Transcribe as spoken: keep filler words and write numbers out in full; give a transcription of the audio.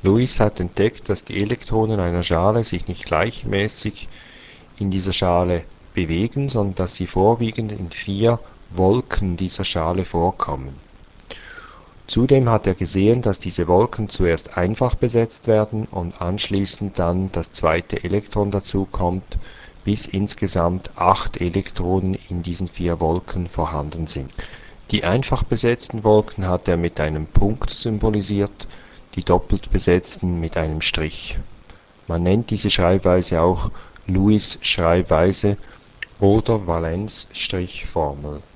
Lewis hat entdeckt, dass die Elektronen einer Schale sich nicht gleichmäßig in dieser Schale bewegen, sondern dass sie vorwiegend in vier Wolken dieser Schale vorkommen. Zudem hat er gesehen, dass diese Wolken zuerst einfach besetzt werden und anschließend dann das zweite Elektron dazukommt, bis insgesamt acht Elektronen in diesen vier Wolken vorhanden sind. Die einfach besetzten Wolken hat er mit einem Punkt symbolisiert, die doppelt besetzten mit einem Strich. Man nennt diese Schreibweise auch Lewis-Schreibweise oder Valence-Strich-Formel.